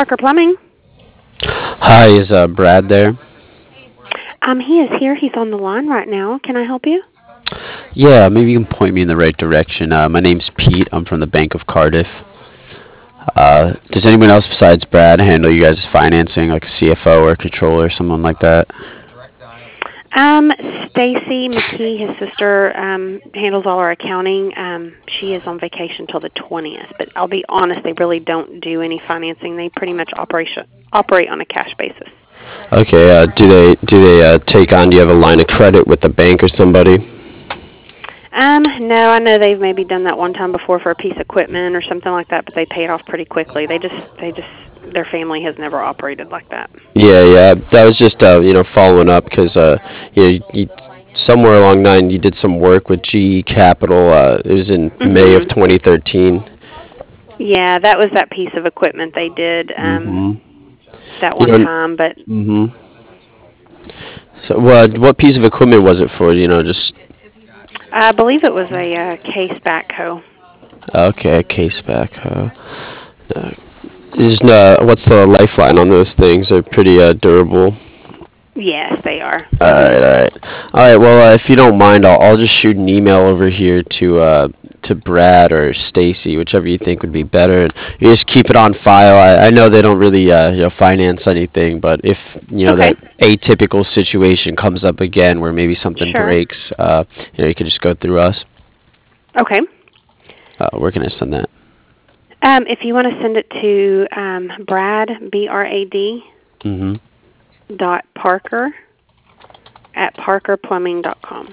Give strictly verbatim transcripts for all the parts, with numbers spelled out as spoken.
Parker Plumbing. Hi, is uh, Brad there? Um, he is here. He's on the line right now. Can I help you? Yeah, maybe you can point me in the right direction. Uh, my name's Pete. I'm from the Bank of Cardiff. Uh, does anyone else besides Brad handle you guys' financing, like a C F O or a controller, someone like that? Um, Stacy McKee, his sister, um, handles all our accounting. Um, she is on vacation till the twentieth. But I'll be honest, they really don't do any financing. They pretty much operation operate on a cash basis. Okay. Uh, do they do they uh, take on? Do you have a line of credit with the bank or somebody? Um, no, I know they've maybe done that one time before for a piece of equipment or something like that, but they pay it off pretty quickly. They just, they just, their family has never operated like that. Yeah, yeah. That was just uh, you know following up because uh, you, know, you somewhere along the line you did some work with G E Capital. Uh, it was in May of Mhm. twenty thirteen. Yeah, that was that piece of equipment they did um, Mm-hmm. that You one know. time, but Mm-hmm. So, what what piece of equipment was it for? You know, just I believe it was a uh, case backhoe. okay, case back. Uh, uh, is uh, what's the lifeline on those things? They're pretty uh, durable. Yes, they are. All Mhm. right, all right, all right. Well, uh, if you don't mind, I'll, I'll just shoot an email over here to uh, to Brad or Stacy, whichever you think would be better. And you just keep it on file. I, I know they don't really uh, you know finance anything, but if you know Okay. that atypical situation comes up again, where maybe something Sure. breaks, uh, you know, you could just go through us. Okay. Uh, where can I send that? Um, if you want to send it to um, Brad B R A D Mm-hmm. dot Parker at parker plumbing dot com.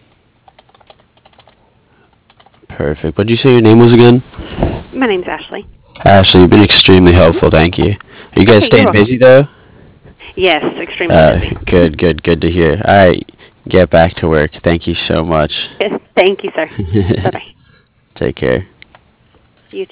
Perfect. What did you say your name was again? My name's Ashley. Ashley, you've been extremely Mhm. helpful. Thank you. Are you guys Okay, you're staying welcome. busy though? Yes, extremely Uh, busy. good, good, good to hear. All right, get back to work. Thank you so much. Thank you, sir. Bye bye. Take care.